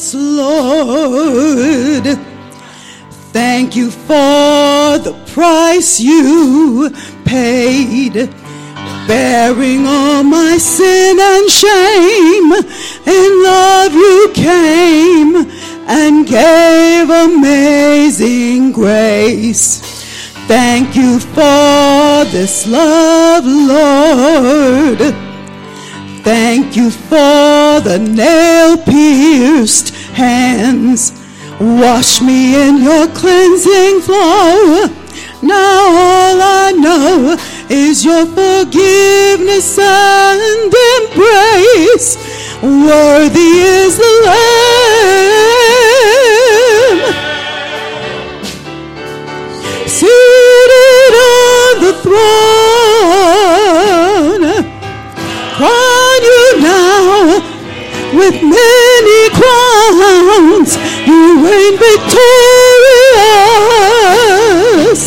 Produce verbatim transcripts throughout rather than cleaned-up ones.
cross, Lord. Thank you for the price you paid, bearing all my sin and shame. In love you came and gave amazing grace. Thank you for this love, Lord. Thank you for the nail-pierced hands. Wash me in your cleansing flow. Now all I know is your forgiveness and embrace. Worthy is the Lamb, seated on the throne. Crown you now with many crowns. You reign victorious.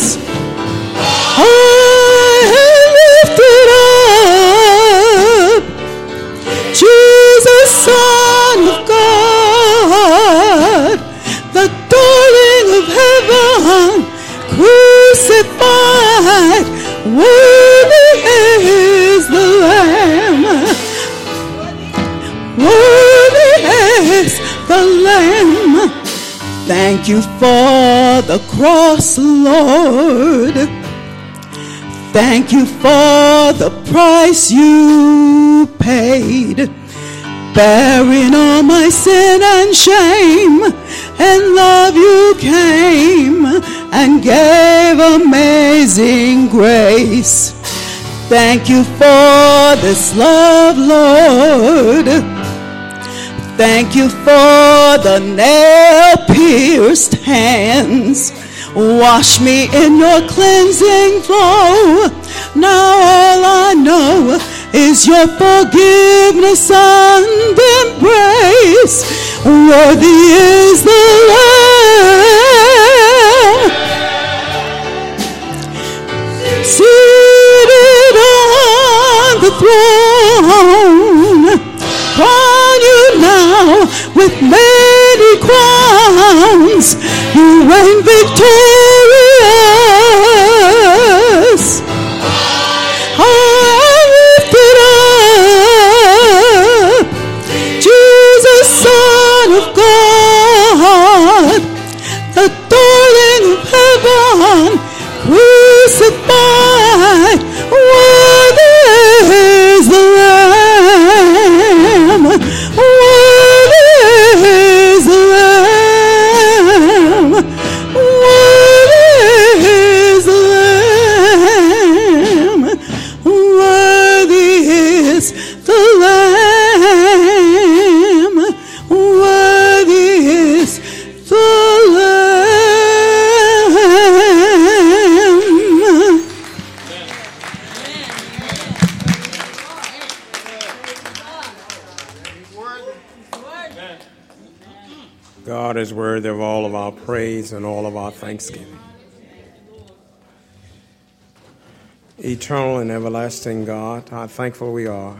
High lifted up, Jesus, Son of God, the darling of heaven, crucified. Worthy is the Lamb. Worthy is the Lamb. Thank you for the cross, Lord. Thank you for the price you paid, bearing all my sin and shame. And love you came and gave amazing grace. Thank you for this love, Lord. Thank you for the nail-pierced hands. Wash me in your cleansing flow. Now all I know is your forgiveness and embrace. Worthy is the Lamb, seated on the throne. Crown you now with many crowns. You reign victorious. High lifted up, Jesus, Son of God, the darling of heaven, crucified. Worthy is the Lamb. Worthy is the Lamb. Worthy is the Lamb. Worthy is the Lamb. Worthy is the Lamb. God is worthy of all of our praise and all of our thanksgiving. Eternal and everlasting God, how thankful we are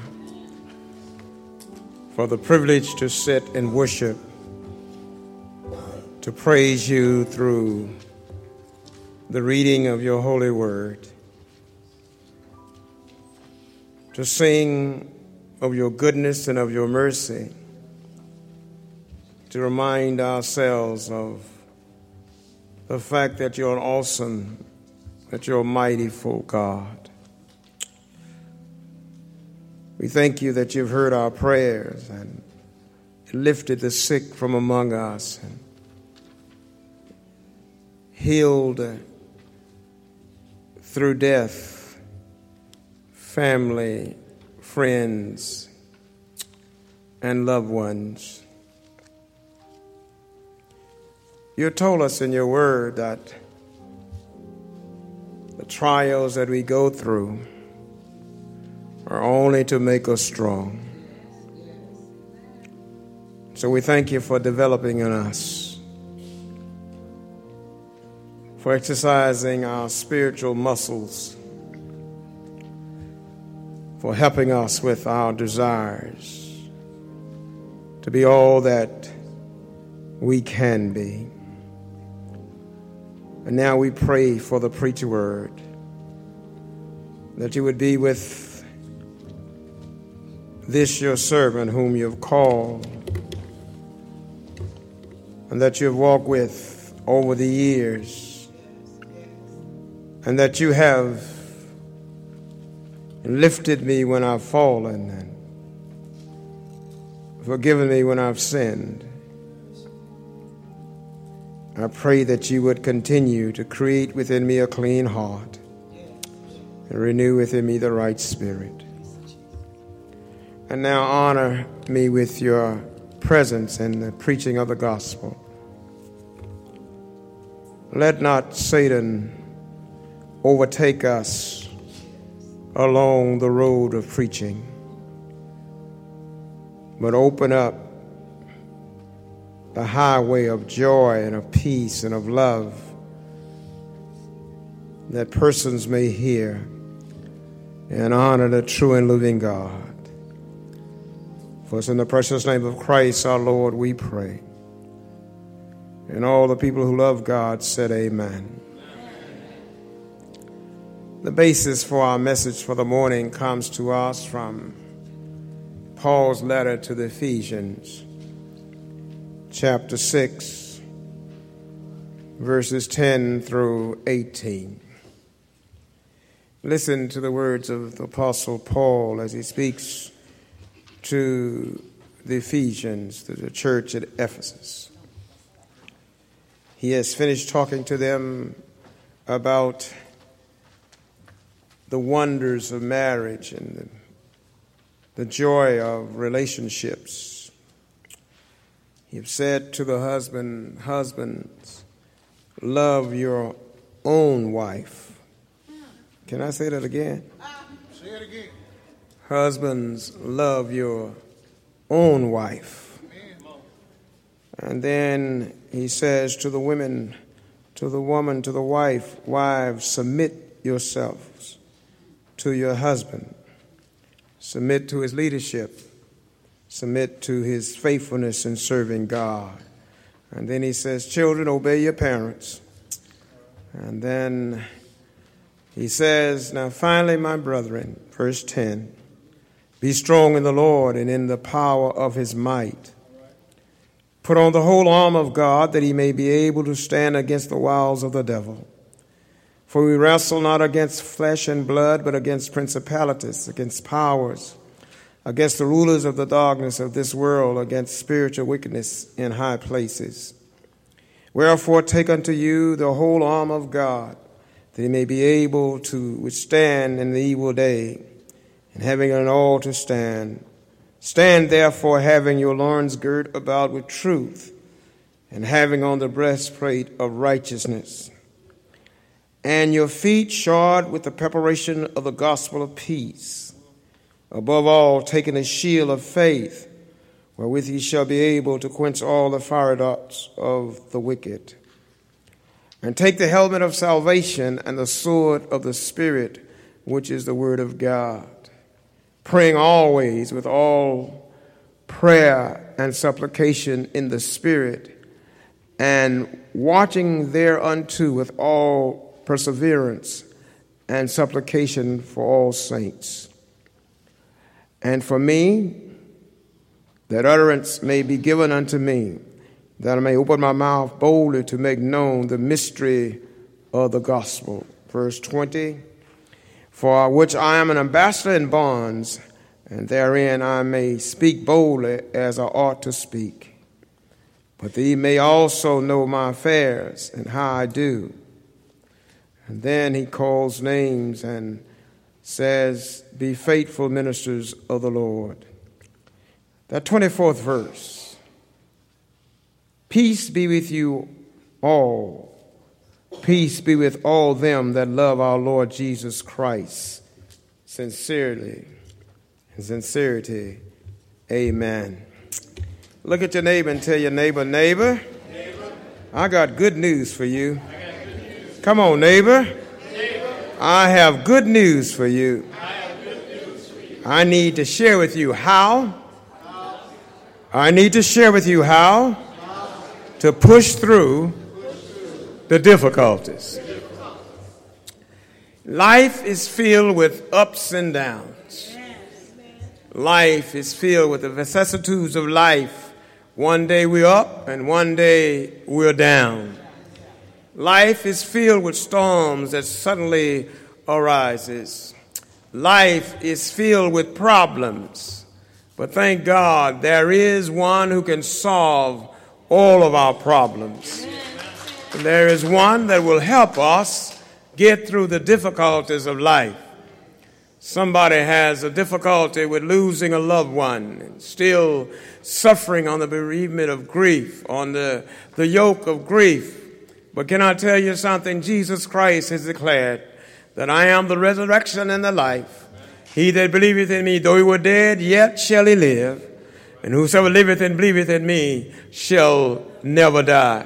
for the privilege to sit and worship, to praise you through the reading of your holy word, to sing of your goodness and of your mercy, to remind ourselves of the fact that you're an awesome, that you're a mighty full God. We thank you that you've heard our prayers and lifted the sick from among us and healed through death family, friends, and loved ones. You told us in your word that the trials that we go through are only to make us strong. So we thank you for developing in us, for exercising our spiritual muscles, for helping us with our desires to be all that we can be. And now we pray for the preacher word, that you would be with this your servant whom you have called, and that you have walked with over the years, and that you have lifted me when I've fallen and forgiven me when I've sinned. I pray that you would continue to create within me a clean heart and renew within me the right spirit. And now honor me with your presence in the preaching of the gospel. Let not Satan overtake us along the road of preaching, but open up the highway of joy and of peace and of love, that persons may hear and honor the true and living God. For it's in the precious name of Christ our Lord we pray. And all the people who love God said amen. The basis for our message for the morning comes to us from Paul's letter to the Ephesians, chapter six, verses ten through eighteen. Listen to the words of the Apostle Paul as he speaks to the Ephesians, to the church at Ephesus. He has finished talking to them about the wonders of marriage and the, the joy of relationships. He has said to the husband, husbands, love your own wife. Can I say that again? Say it again. Husbands, love your own wife. Amen. And then he says to the women, to the woman, to the wife, wives, submit yourselves to your husband. Submit to his leadership. Submit to his faithfulness in serving God. And then he says, children, obey your parents. And then he says, now finally, my brethren, verse ten, be strong in the Lord and in the power of his might. Put on the whole armor of God, that he may be able to stand against the wiles of the devil. For we wrestle not against flesh and blood, but against principalities, against powers, against the rulers of the darkness of this world, against spiritual wickedness in high places. Wherefore take unto you the whole armor of God, that he may be able to withstand in the evil day, and having an all to stand. Stand therefore, having your loins girt about with truth, and having on the breastplate of righteousness, and your feet shod with the preparation of the gospel of peace. Above all, taking a shield of faith, wherewith ye shall be able to quench all the fiery darts of the wicked. And take the helmet of salvation and the sword of the Spirit, which is the word of God, praying always with all prayer and supplication in the Spirit, and watching thereunto with all perseverance and supplication for all saints. And for me, that utterance may be given unto me, that I may open my mouth boldly to make known the mystery of the gospel. Verse twenty, for which I am an ambassador in bonds, and therein I may speak boldly as I ought to speak. But that ye may also know my affairs and how I do. And then he calls names and says, be faithful ministers of the Lord. That twenty-fourth verse, peace be with you all. Peace be with all them that love our Lord Jesus Christ sincerely and sincerity. Amen. Look at your neighbor and tell your neighbor, neighbor, neighbor. I got good news for you. Come on, neighbor. neighbor. I have good news for you. I have good news for you. I need to share with you how. how. I need to share with you how. how. to push through the difficulties. Life is filled with ups and downs. Life is filled with the vicissitudes of life. One day we're up and one day we're down. Life is filled with storms that suddenly arises. Life is filled with problems. But thank God there is one who can solve all of our problems. And there is one that will help us get through the difficulties of life. Somebody has a difficulty with losing a loved one and still suffering on the bereavement of grief, on the, the yoke of grief. But can I tell you something? Jesus Christ has declared that I am the resurrection and the life. He that believeth in me, though he were dead, yet shall he live. And whosoever liveth and believeth in me shall never die.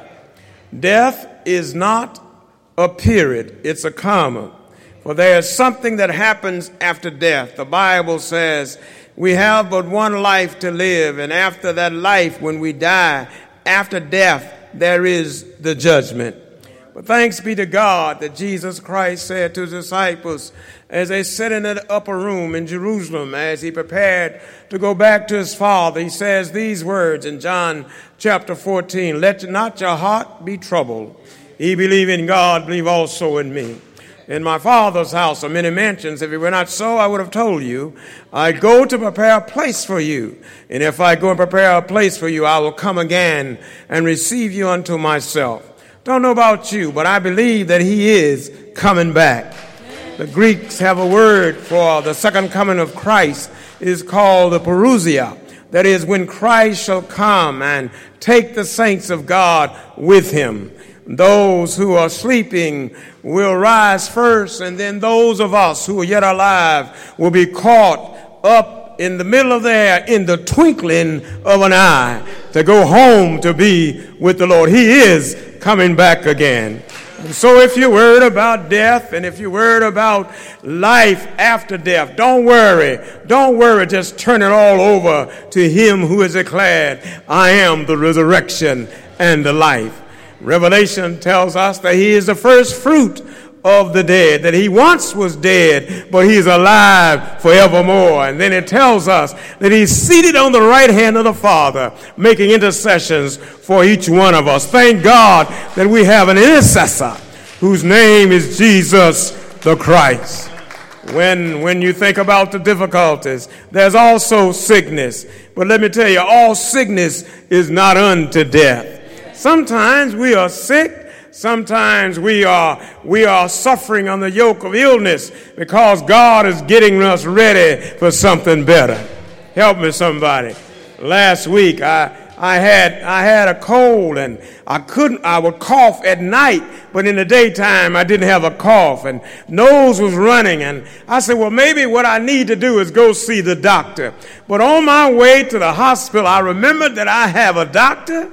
Death is not a period, it's a comma. For there is something that happens after death. The Bible says we have but one life to live, and after that life, when we die, after death, there is the judgment. But thanks be to God that Jesus Christ said to his disciples as they sat in the upper room in Jerusalem, as he prepared to go back to his Father, he says these words in John chapter fourteen, "Let not your heart be troubled. Ye believe in God, believe also in me. In my Father's house are many mansions. If it were not so, I would have told you. I go to prepare a place for you. And if I go and prepare a place for you, I will come again and receive you unto myself." Don't know about you, but I believe that he is coming back. The Greeks have a word for the second coming of Christ. It is called the parousia. That is, when Christ shall come and take the saints of God with him. Those who are sleeping will rise first, and then those of us who are yet alive will be caught up in the middle of the air in the twinkling of an eye to go home to be with the Lord. He is coming back again. And so if you're worried about death and if you're worried about life after death, don't worry. Don't worry. Just turn it all over to him who has declared, I am the resurrection and the life. Revelation tells us that he is the first fruit of the dead, that he once was dead, but he's alive forevermore. And then it tells us that he's seated on the right hand of the Father, making intercessions for each one of us. Thank God that we have an intercessor whose name is Jesus the Christ. When, when you think about the difficulties, there's also sickness. But let me tell you, all sickness is not unto death. Sometimes we are sick. Sometimes we are we are suffering on the yoke of illness because God is getting us ready for something better. Help me, somebody. Last week I I had I had a cold and I couldn't I would cough at night, but in the daytime I didn't have a cough and nose was running, and I said, well, maybe what I need to do is go see the doctor. But on my way to the hospital, I remembered that I have a doctor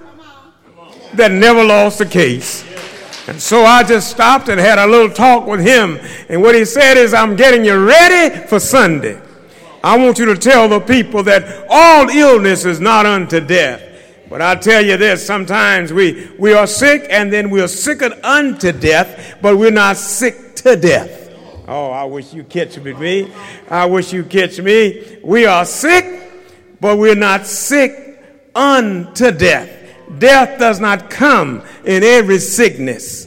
that never lost a case. And so I just stopped and had a little talk with him. And what he said is, I'm getting you ready for Sunday. I want you to tell the people that all illness is not unto death. But I tell you this, sometimes we, we are sick and then we are sickened unto death, but we're not sick to death. Oh, I wish you catch me. I wish you catch me. We are sick, but we're not sick unto death. Death does not come in every sickness.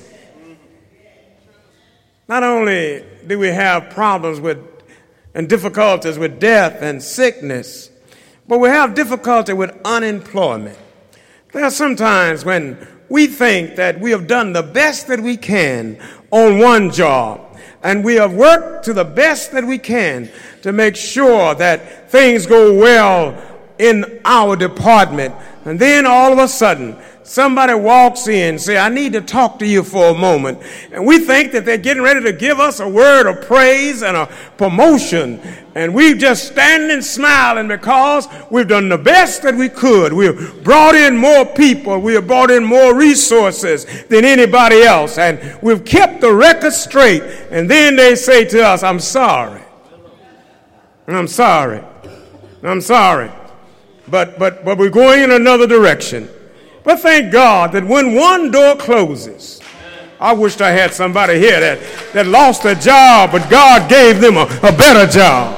Not only do we have problems with and difficulties with death and sickness, but we have difficulty with unemployment. There are some times when we think that we have done the best that we can on one job, and we have worked to the best that we can to make sure that things go well in our department. And then all of a sudden, somebody walks in and says, I need to talk to you for a moment. And we think that they're getting ready to give us a word of praise and a promotion. And we just standing smiling because we've done the best that we could. We've brought in more people. We have brought in more resources than anybody else. And we've kept the record straight. And then they say to us, I'm sorry. I'm sorry. I'm sorry. But, but, but we're going in another direction. But thank God that when one door closes, I wished I had somebody here that, that lost a job, but God gave them a, a better job.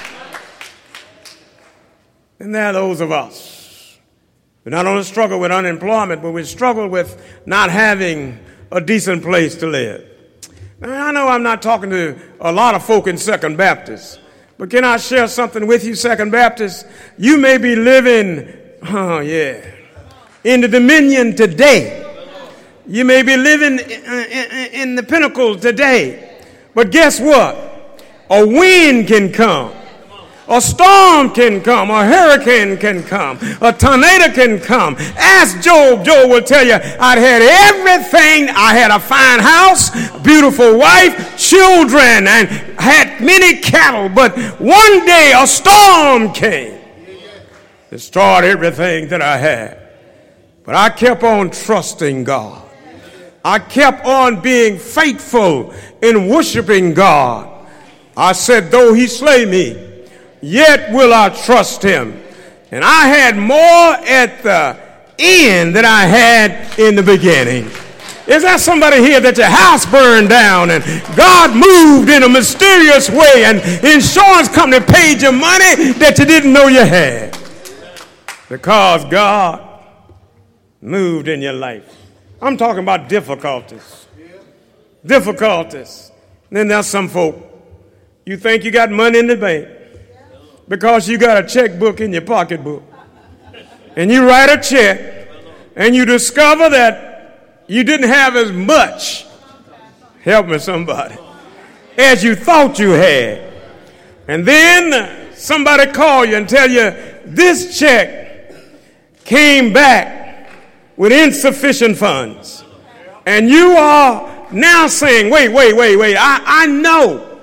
And there are those of us who not only struggle with unemployment, but we struggle with not having a decent place to live. Now, I know I'm not talking to a lot of folk in Second Baptist, but can I share something with you, Second Baptist? You may be living, oh yeah, in the dominion today. You may be living in the pinnacle today. But guess what? A wind can come. A storm can come. A hurricane can come. A tornado can come. Ask Job. Job will tell you, I'd had everything. I had a fine house, beautiful wife, children, and had many cattle. But one day a storm came. Destroyed everything that I had. But I kept on trusting God. I kept on being faithful in worshiping God. I said, though he slay me, yet will I trust him. And I had more at the end than I had in the beginning. Is there somebody here that your house burned down and God moved in a mysterious way and insurance company paid you money that you didn't know you had? Because God moved in your life. I'm talking about difficulties. Difficulties. And then there's some folk, you think you got money in the bank because you got a checkbook in your pocketbook. And you write a check and you discover that you didn't have as much, help me somebody, as you thought you had. And then somebody call you and tell you this check came back with insufficient funds. And you are now saying, wait, wait, wait, wait, I, I know.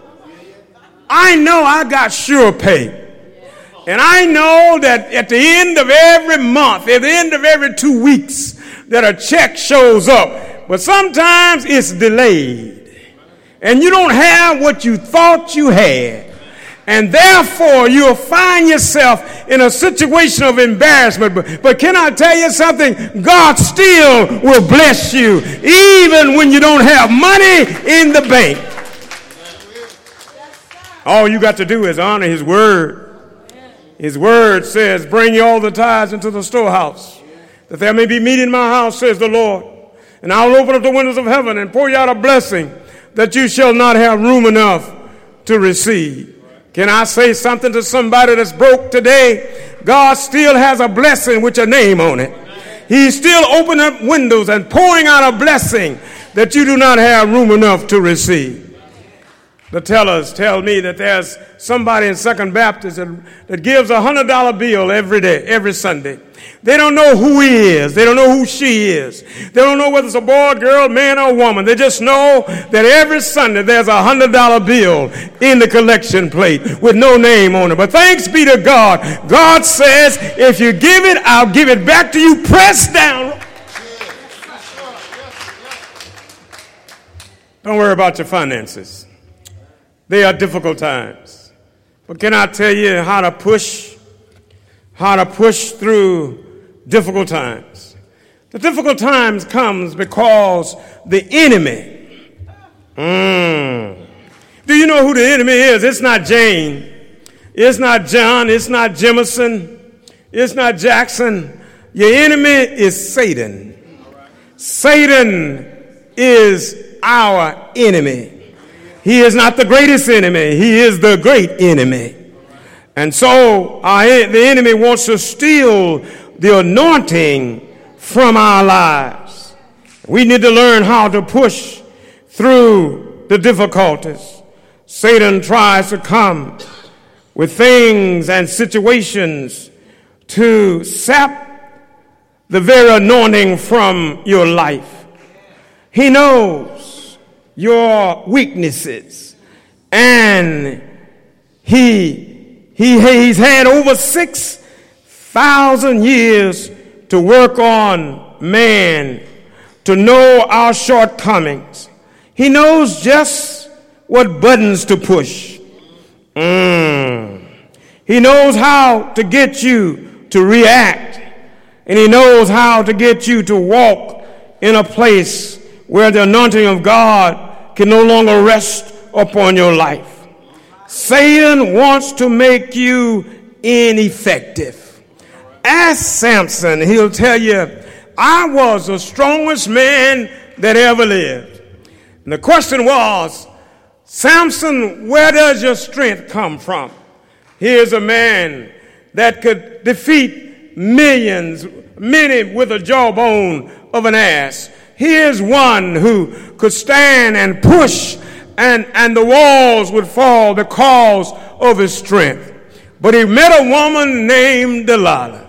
I know I got sure pay. And I know that at the end of every month, at the end of every two weeks, that a check shows up. But sometimes it's delayed. And you don't have what you thought you had. And therefore, you'll find yourself in a situation of embarrassment. But, but can I tell you something? God still will bless you, even when you don't have money in the bank. All you got to do is honor his word. His word says, bring you all the tithes into the storehouse, that there may be meat in my house, says the Lord. And I'll open up the windows of heaven and pour you out a blessing that you shall not have room enough to receive. Can I say something to somebody that's broke today? God still has a blessing with your name on it. He's still opening up windows and pouring out a blessing that you do not have room enough to receive. The tellers tell me that there's somebody in Second Baptist that, that gives a one hundred dollar bill every day, every Sunday. They don't know who he is. They don't know who she is. They don't know whether it's a boy, girl, man, or woman. They just know that every Sunday there's a one hundred dollar bill in the collection plate with no name on it. But thanks be to God. God says, if you give it, I'll give it back to you, pressed down. Don't worry about your finances. They are difficult times. But can I tell you how to push, how to push through difficult times? The difficult times comes because the enemy. Mm. Do you know who the enemy is? It's not Jane. It's not John. It's not Jemison. It's not Jackson. Your enemy is Satan. Satan is our enemy. He is not the greatest enemy. He is the great enemy. And so our, the enemy wants to steal the anointing from our lives. We need to learn how to push through the difficulties. Satan tries to come with things and situations to sap the very anointing from your life. He knows your weaknesses, and he, he he's had over six thousand years to work on man, to know our shortcomings. He knows just what buttons to push. Mm. He knows how to get you to react. And he knows how to get you to walk in a place where the anointing of God can no longer rest upon your life. Satan wants to make you ineffective. Ask Samson, he'll tell you, I was the strongest man that ever lived. And the question was, Samson, where does your strength come from? Here's a man that could defeat millions, many with a jawbone of an ass. Here's one who could stand and push and, and the walls would fall because of his strength. But he met a woman named Delilah.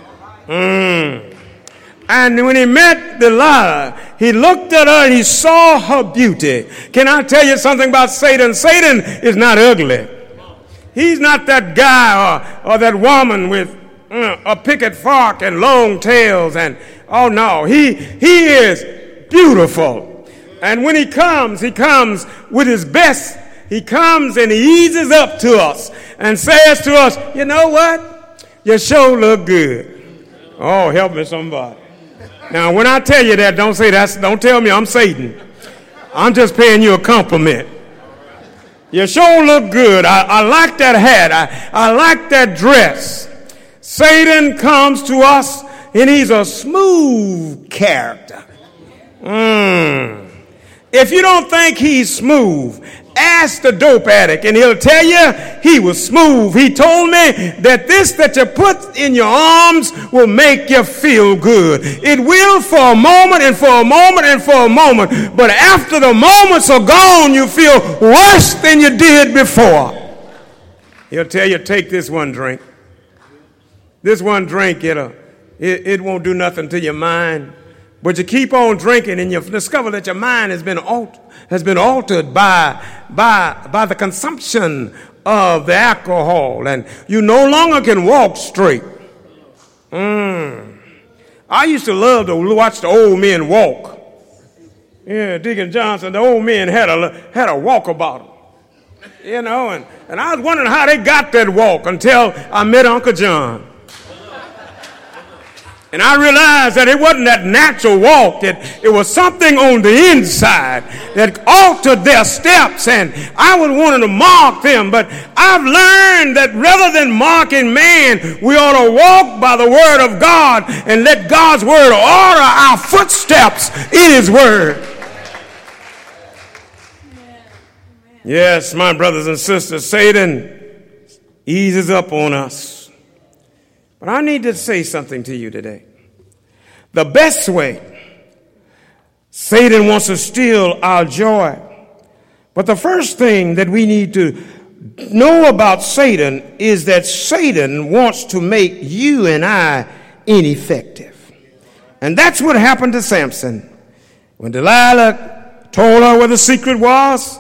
Mm. And when he met Delilah, he looked at her and he saw her beauty. Can I tell you something about Satan? Satan is not ugly. He's not that guy or, or that woman with uh, a picket fork and long tails. And oh no, he he is beautiful. And when he comes, he comes with his best. He comes and he eases up to us and says to us, you know what? You sure look good. Oh, help me somebody. Now, when I tell you that, don't say that. Don't tell me I'm Satan. I'm just paying you a compliment. You sure look good. I, I like that hat. I, I like that dress. Satan comes to us, and he's a smooth character. Mm. If you don't think he's smooth, ask the dope addict, and he'll tell you he was smooth. He told me that this that you put in your arms will make you feel good. It will for a moment and for a moment and for a moment. But after the moments are gone, you feel worse than you did before. He'll tell you, take this one drink. This one drink, it'll, it, it won't do nothing to your mind. But you keep on drinking and you discover that your mind has been altered, has been altered by, by, by the consumption of the alcohol, and you no longer can walk straight. Mm. I used to love to watch the old men walk. Yeah, Deacon Johnson, the old men had a, had a walk about them. You know, and, and I was wondering how they got that walk until I met Uncle John. And I realized that it wasn't that natural walk, that it was something on the inside that altered their steps, and I was wanting to mark them. But I've learned that rather than marking man, we ought to walk by the word of God and let God's word order our footsteps in his word. Yes, my brothers and sisters, Satan eases up on us. But I need to say something to you today. The best way, Satan wants to steal our joy. But the first thing that we need to know about Satan is that Satan wants to make you and I ineffective. And that's what happened to Samson. When Delilah told her where the secret was,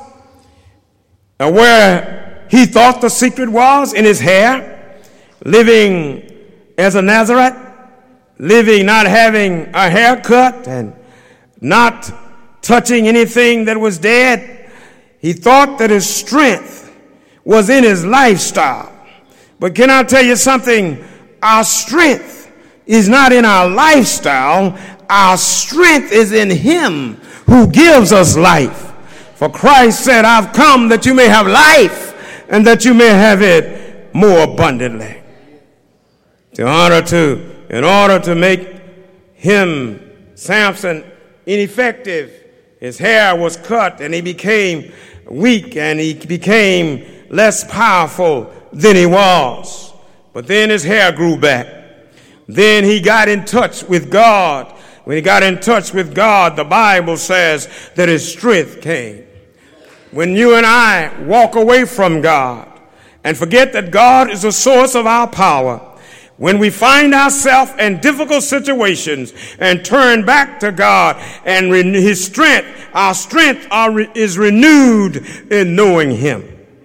or where he thought the secret was, in his hair, living as a Nazarite, living not having a haircut and not touching anything that was dead, he thought that his strength was in his lifestyle. But can I tell you something? Our strength is not in our lifestyle. Our strength is in him who gives us life. For Christ said, I've come that you may have life and that you may have it more abundantly. To honor to, in order to make him, Samson, ineffective, his hair was cut and he became weak and he became less powerful than he was. But then his hair grew back. Then he got in touch with God. When he got in touch with God, the Bible says that his strength came. When you and I walk away from God and forget that God is the source of our power, when we find ourselves in difficult situations and turn back to God and re- his strength, our strength are re- is renewed in knowing him.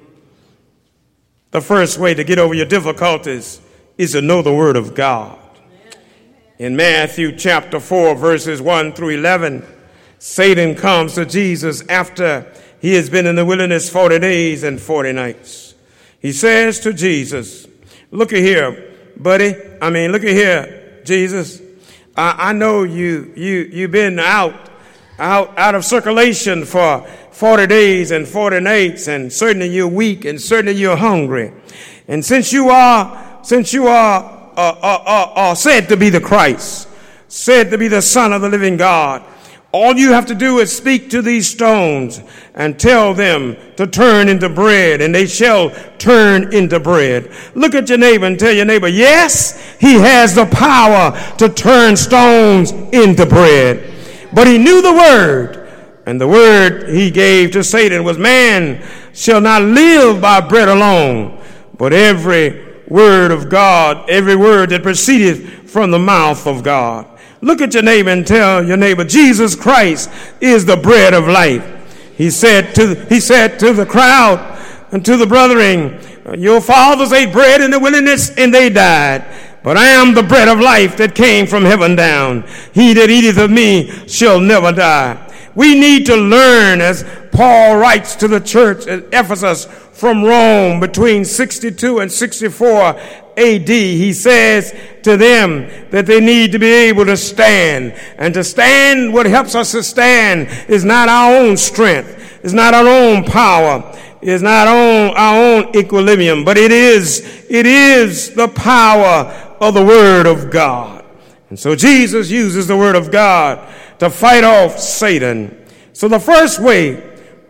The first way to get over your difficulties is to know the word of God. In Matthew chapter four, verses one through eleven, Satan comes to Jesus after he has been in the wilderness forty days and forty nights. He says to Jesus, look at here, buddy. I mean, look at here, Jesus. I, I know you, you, you've been out, out, out of circulation for forty days and forty nights, and certainly you're weak, and certainly you're hungry. And since you are, since you are, uh, uh, uh, uh, said to be the Christ, said to be the Son of the living God, all you have to do is speak to these stones and tell them to turn into bread, and they shall turn into bread. Look at your neighbor and tell your neighbor, yes, he has the power to turn stones into bread. But he knew the word, and the word he gave to Satan was, man shall not live by bread alone, but every word of God, every word that proceedeth from the mouth of God. Look at your neighbor and tell your neighbor, Jesus Christ is the bread of life. He said to, he said to the crowd and to the brethren, your fathers ate bread in the wilderness and they died. But I am the bread of life that came from heaven down. He that eateth of me shall never die. We need to learn, as Paul writes to the church at Ephesus from Rome between sixty-two and sixty-four A D, he says to them that they need to be able to stand. And to stand, what helps us to stand is not our own strength, it's not our own power, it's not our own equilibrium, but it is, it is the power of the Word of God. And so Jesus uses the Word of God to fight off Satan. So the first way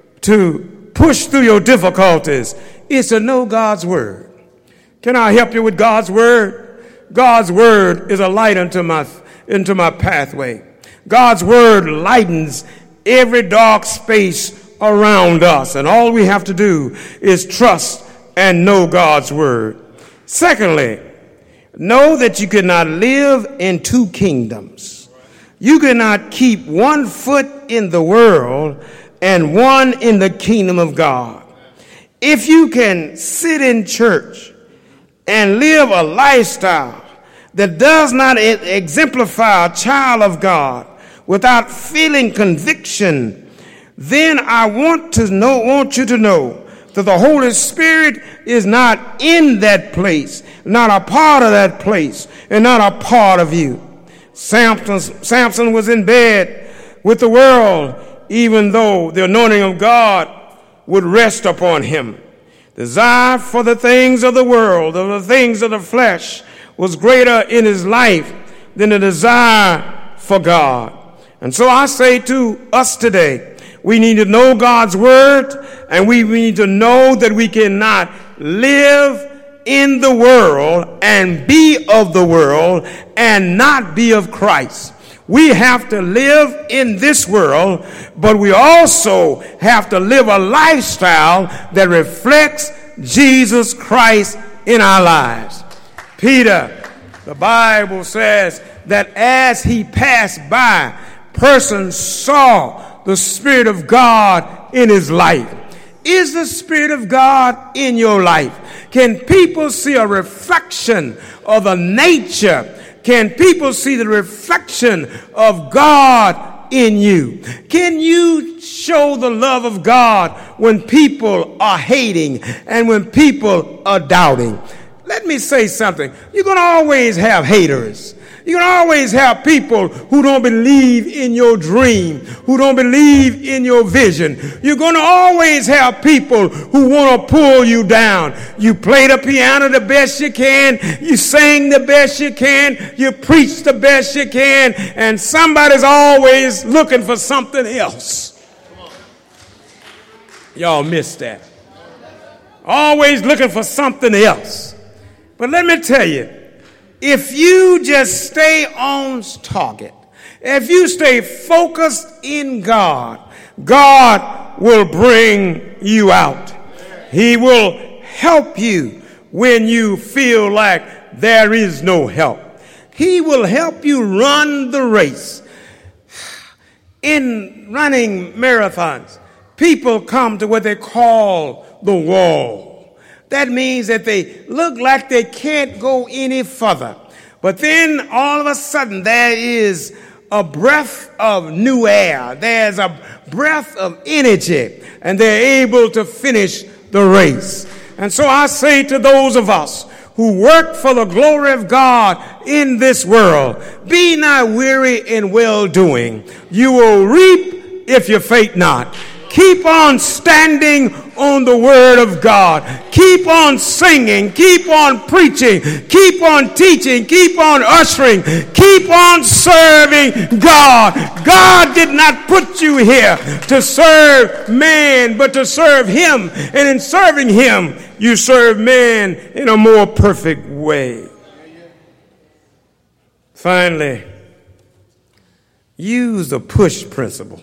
to push through your difficulties is to know God's Word. Can I help you with God's Word? God's Word is a light unto my, into my pathway. God's Word lightens every dark space around us, and all we have to do is trust and know God's Word. Secondly, know that you cannot live in two kingdoms. You cannot keep one foot in the world and one in the kingdom of God. If you can sit in church and live a lifestyle that does not exemplify a child of God without feeling conviction, then I want to know, want you to know that the Holy Spirit is not in that place, not a part of that place, and not a part of you. Samson, Samson was in bed with the world, even though the anointing of God would rest upon him. Desire for the things of the world, of the things of the flesh, was greater in his life than the desire for God. And so I say to us today, we need to know God's Word, and we need to know that we cannot live in the world and be of the world and not be of Christ. We have to live in this world, but we also have to live a lifestyle that reflects Jesus Christ in our lives. Peter, the Bible says that as he passed by, persons saw the Spirit of God in his life. Is the Spirit of God in your life? Can people see a reflection of the nature? Can people see the reflection of God in you? Can you show the love of God when people are hating and when people are doubting? Let me say something. You're going to always have haters. You're going to always have people who don't believe in your dream, who don't believe in your vision. You're going to always have people who want to pull you down. You play the piano the best you can. You sing the best you can. You preach the best you can. And somebody's always looking for something else. Y'all missed that. Always looking for something else. But let me tell you, if you just stay on target, if you stay focused in God, God will bring you out. He will help you when you feel like there is no help. He will help you run the race. In running marathons, people come to what they call the wall. That means that they look like they can't go any further. But then all of a sudden there is a breath of new air. There's a breath of energy, and they're able to finish the race. And so I say to those of us who work for the glory of God in this world. Be not weary in well-doing. You will reap if you faint not. Keep on standing on the word of God. Keep on singing. Keep on preaching. Keep on teaching. Keep on ushering. Keep on serving God. God did not put you here to serve man, but to serve him. And in serving him, you serve man in a more perfect way. Finally, use the push principle.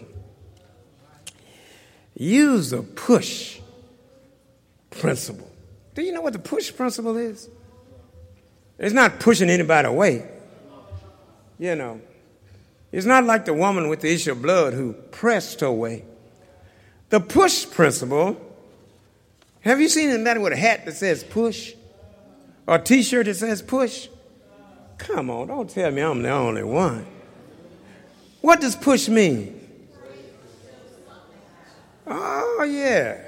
Use the push principle. Do you know what the push principle is? It's not pushing anybody away. You know, it's not like the woman with the issue of blood who pressed her away. The push principle, have you seen anybody with a hat that says push? Or a t-shirt that says push? Come on, don't tell me I'm the only one. What does push mean? Oh, yeah.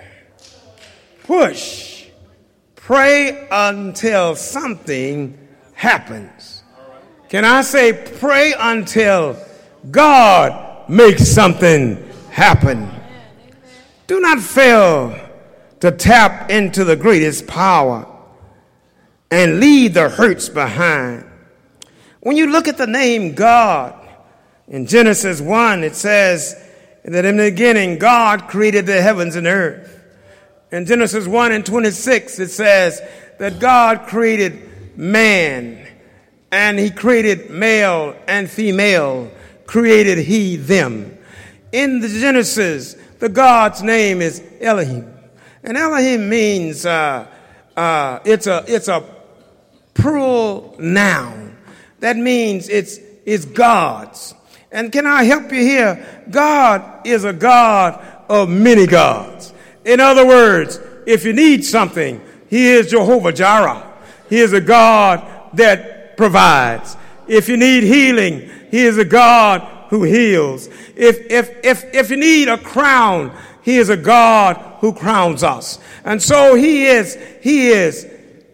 Push. Pray until something happens. Can I say pray until God makes something happen? Do not fail to tap into the greatest power and leave the hurts behind. When you look at the name God, in Genesis one, it says that in the beginning, God created the heavens and earth. In Genesis one and twenty-six, it says that God created man, and he created male and female, created he them. In the Genesis, the God's name is Elohim. And Elohim means, uh, uh, it's a, it's a plural noun. That means it's, it's God's. And can I help you here? God is a God of many gods. In other words, if you need something, he is Jehovah Jireh. He is a God that provides. If you need healing, he is a God who heals. If, if, if, if you need a crown, he is a God who crowns us. And so he is, he is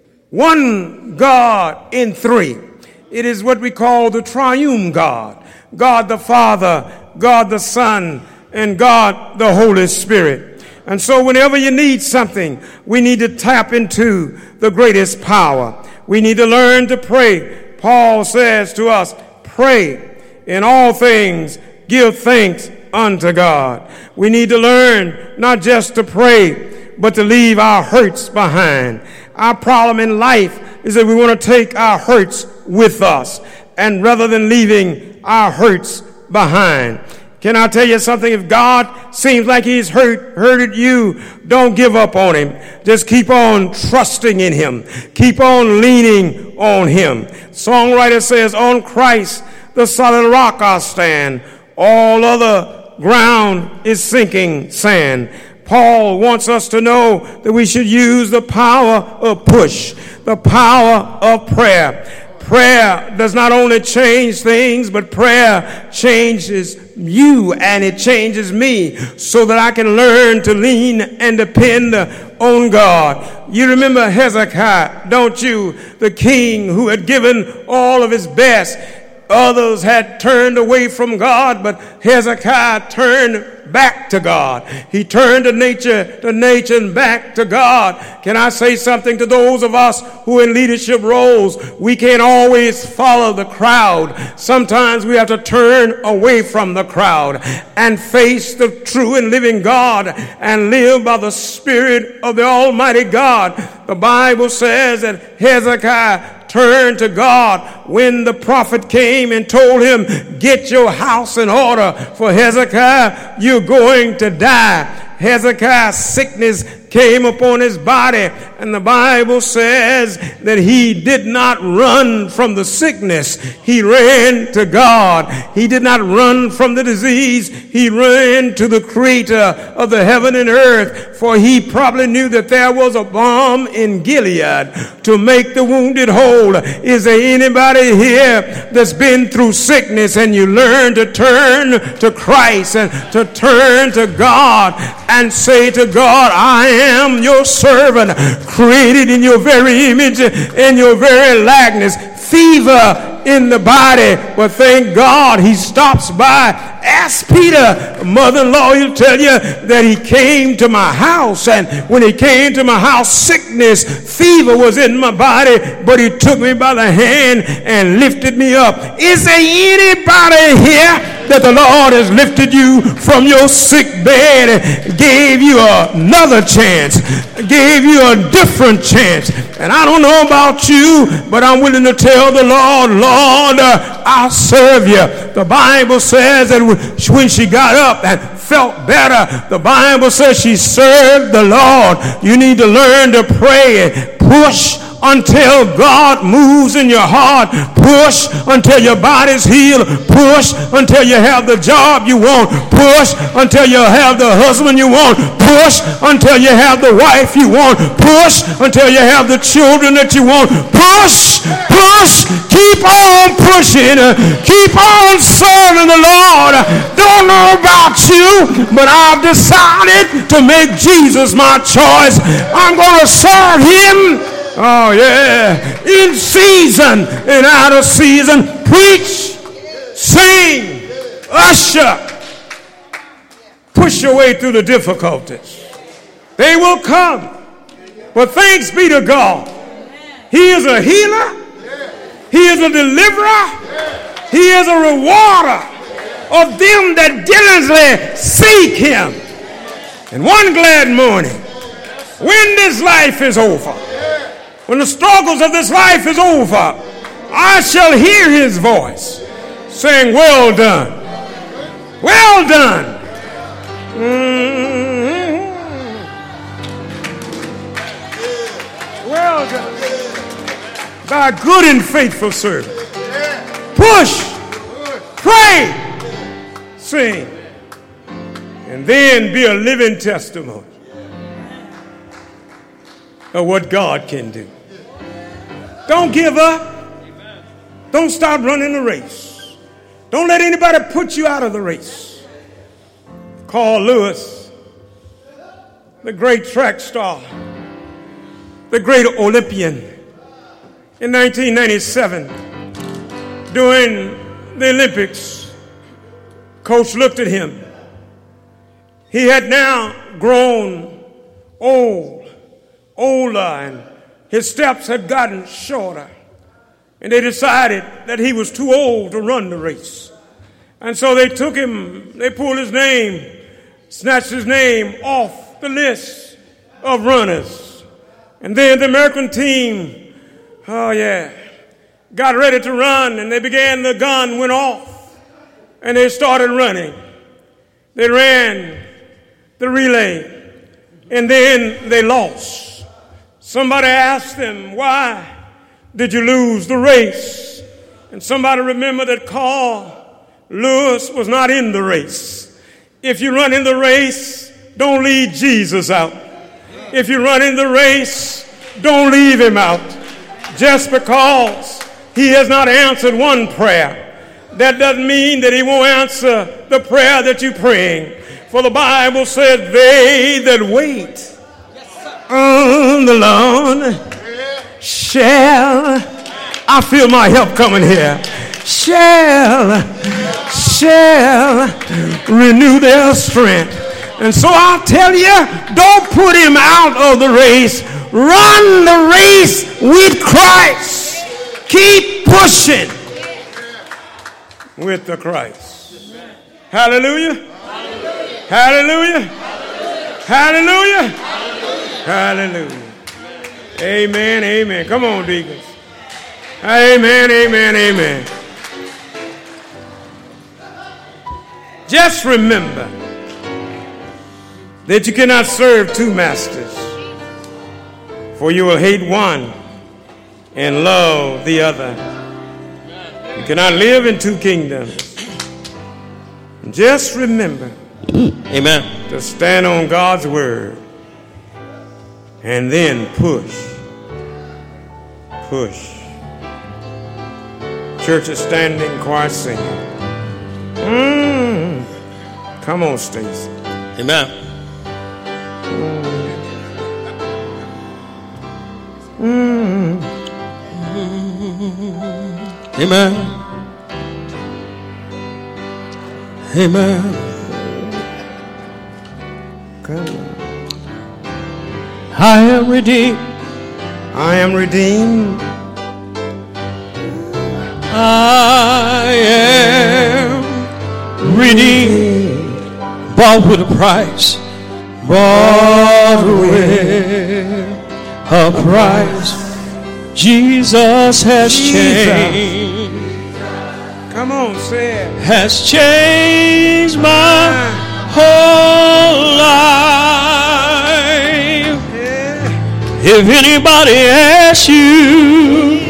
one God in three. It is what we call the triune God. God the Father, God the Son, and God the Holy Spirit. And so whenever you need something, we need to tap into the greatest power. We need to learn to pray. Paul says to us, pray in all things, give thanks unto God. We need to learn not just to pray, but to leave our hurts behind. Our problem in life is that we want to take our hurts with us, and rather than leaving our hurts behind. Can I tell you something? If God seems like he's hurt, hurted you, don't give up on him. Just keep on trusting in him. Keep on leaning on him. Songwriter says, on Christ, the solid rock I stand. All other ground is sinking sand. Paul wants us to know that we should use the power of push, the power of prayer. Prayer does not only change things, but prayer changes you and it changes me so that I can learn to lean and depend on God. You remember Hezekiah, don't you? The king who had given all of his best. Others had turned away from God, but Hezekiah turned back to God. He turned the nature, the nation back to God. Can I say something to those of us who are in leadership roles? We can't always follow the crowd. Sometimes we have to turn away from the crowd and face the true and living God and live by the Spirit of the Almighty God. The Bible says that Hezekiah turned to God when the prophet came and told him, get your house in order, for Hezekiah, you're going to die. Hezekiah's sickness came upon his body, and the Bible says that he did not run from the sickness. He ran to God. He did not run from the disease. He ran to the creator of the heaven and earth, for he probably knew that there was a balm in Gilead to make the wounded whole. Is there anybody here that's been through sickness and you learn to turn to Christ and to turn to God and say to God, I am your servant, created in your very image, in your very likeness. Fever in the body, but thank God he stops by. Ask Peter, mother-in-law, he'll tell you that he came to my house, and when he came to my house, sickness, fever was in my body, but he took me by the hand and lifted me up. Is there anybody here that the Lord has lifted you from your sick bed, gave you another chance, gave you a different chance? And I don't know about you, but I'm willing to tell the Lord, Lord, uh, I'll serve you. The Bible says that when she got up and felt better, the Bible says she served the Lord. You need to learn to pray and push until God moves in your heart. Push until your body's healed. Push until you have the job you want. Push until you have the husband you want. Push until you have the wife you want. Push until you have the children that you want. Push, push, keep on pushing. Keep on serving the Lord. Don't know about you, but I've decided to make Jesus my choice. I'm going to serve him. Oh, yeah. In season and out of season. Preach, sing, usher. Push your way through the difficulties. They will come. But thanks be to God. He is a healer. He is a deliverer. He is a rewarder of them that diligently seek him. And one glad morning, when this life is over, when the struggles of this life is over, I shall hear his voice saying, well done. Well done. Mm-hmm. Well done. Thy good and faithful servant. Push, pray, sing, and then be a living testimony of what God can do. Don't give up. Don't stop running the race. Don't let anybody put you out of the race. Carl Lewis, the great track star, the great Olympian, in nineteen ninety-seven, during the Olympics, coach looked at him. He had now grown old, older, and his steps had gotten shorter. And they decided that he was too old to run the race. And so they took him, they pulled his name, snatched his name off the list of runners. And then the American team, oh yeah, got ready to run, and they began, the gun went off, and they started running. They ran the relay, and then they lost. Somebody asked them, why did you lose the race? And somebody remembered that Carl Lewis was not in the race. If you run in the race, don't leave Jesus out. If you run in the race, don't leave him out. Just because he has not answered one prayer, that doesn't mean that he won't answer the prayer that you're praying. For the Bible said, they that wait on the Lord shall, I feel my help coming here, shall, shall renew their strength. And so I'll tell you, don't put him out of the race. Run the race with Christ. Keep pushing with the Christ. Hallelujah. Hallelujah. Hallelujah. Hallelujah. Amen. Amen. Come on, deacons. Amen. Amen. Amen. Just remember that you cannot serve two masters, for you will hate one and love the other. You cannot live in two kingdoms. Just remember, amen, to stand on God's word and then push. Push. Church is standing, choir singing. Mm. Come on, Stacy. Amen. Mm. Mm. Amen. Amen. I am redeemed. I am redeemed. I am redeemed. Bought with a price. Bought with a price. Jesus has Jesus. changed. Come on, say it. Has changed my whole life. Yeah. If anybody asks you,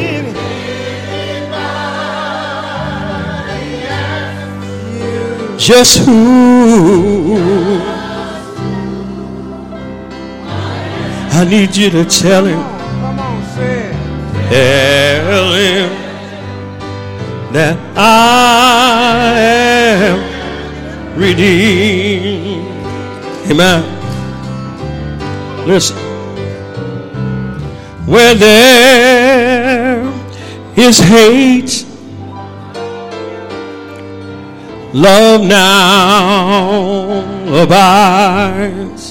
just who, I need you to tell him. Come on, say it. Tell him that I am redeemed. Amen. Listen. Where there is hate, love now abides.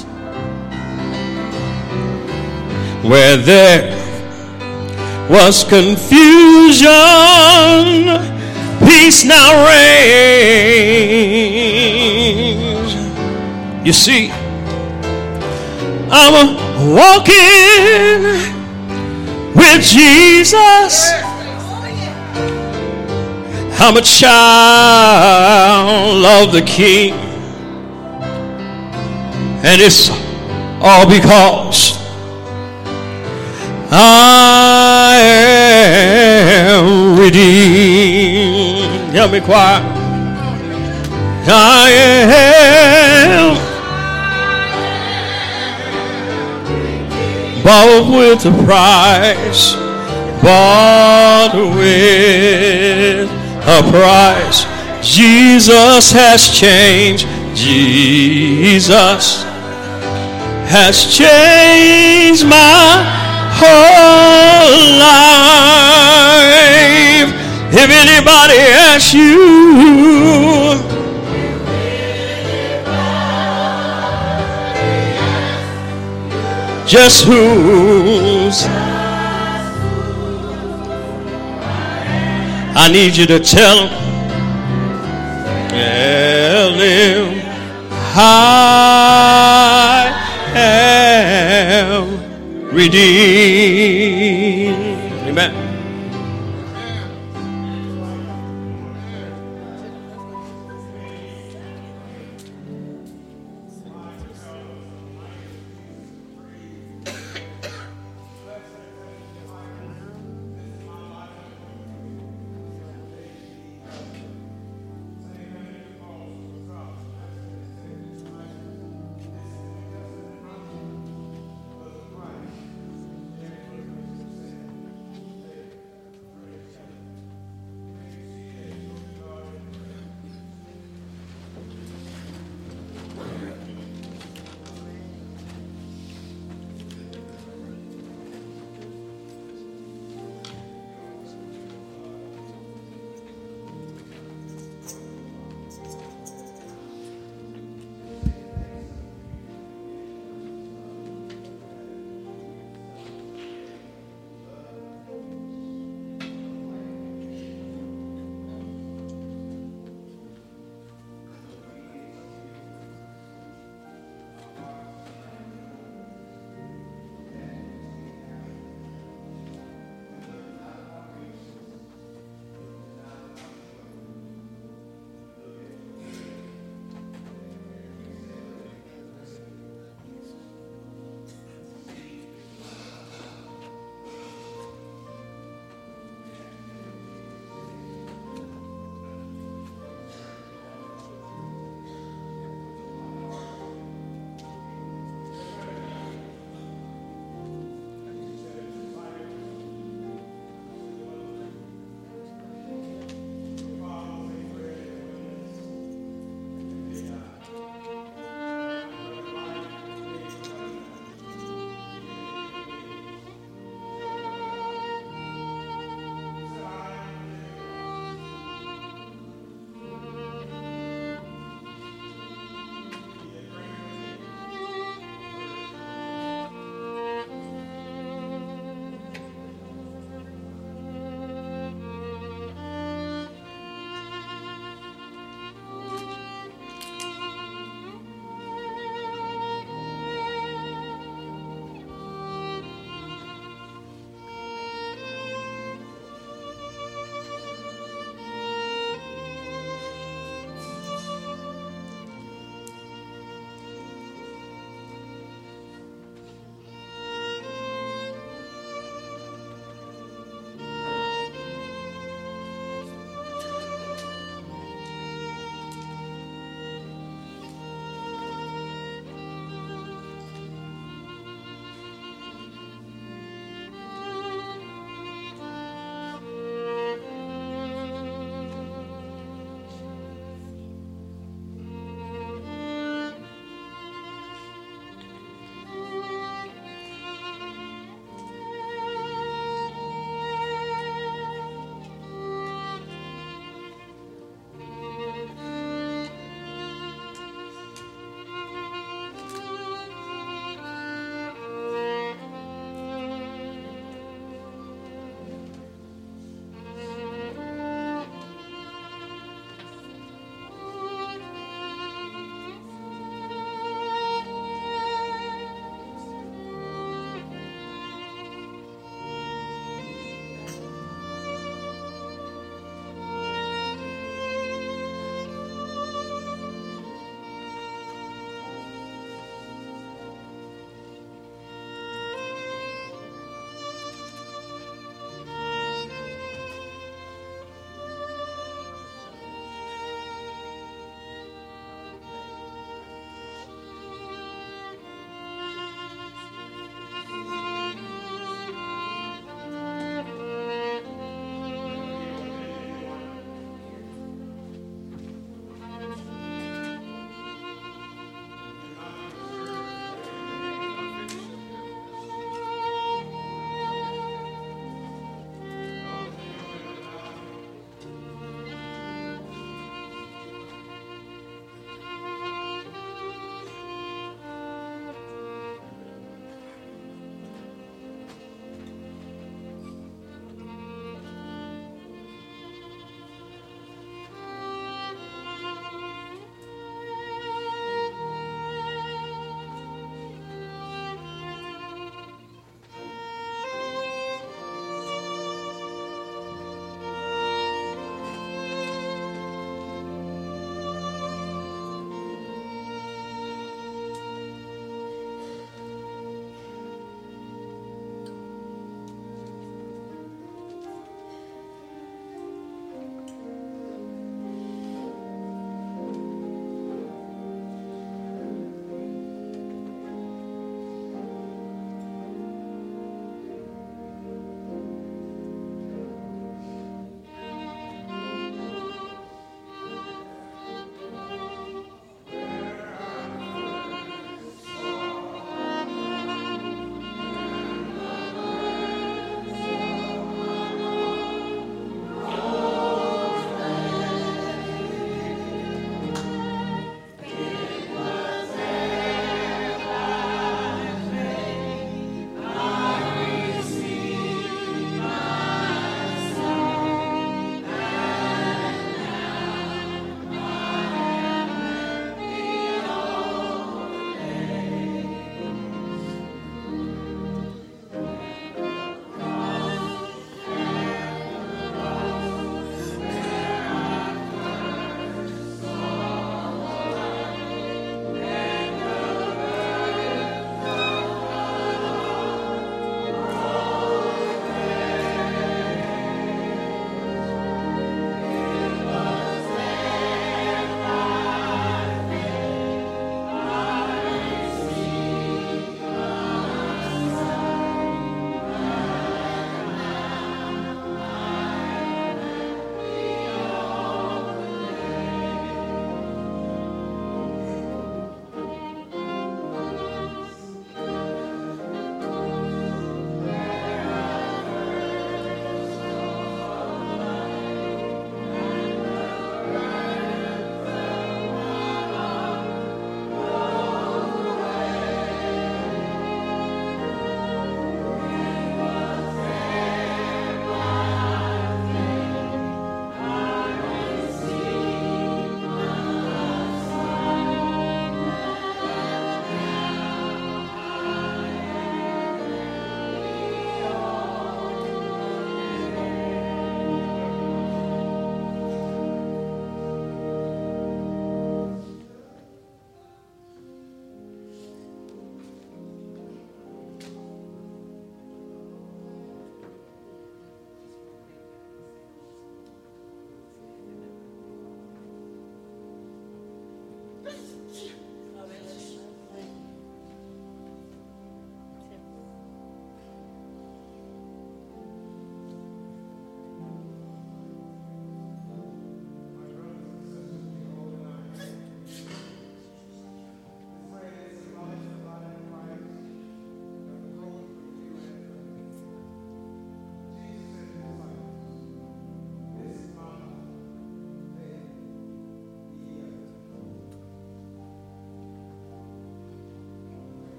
Where there was confusion, peace now reigns. You see, I'm walking with Jesus. I'm a child of the King, and it's all because I am redeemed. Help me, choir. I am bought with a price. Bought with a price. Jesus has changed. Jesus has changed my whole life. If anybody asks you, just who's, I need you to tell him. Tell him I am redeemed. Amen.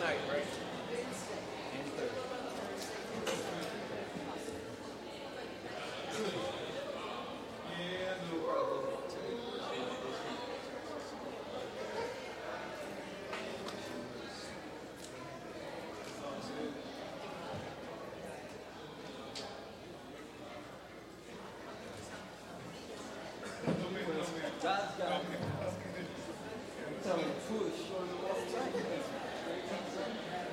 night, right? Yeah, no problem. God's got it. I'm telling you, push.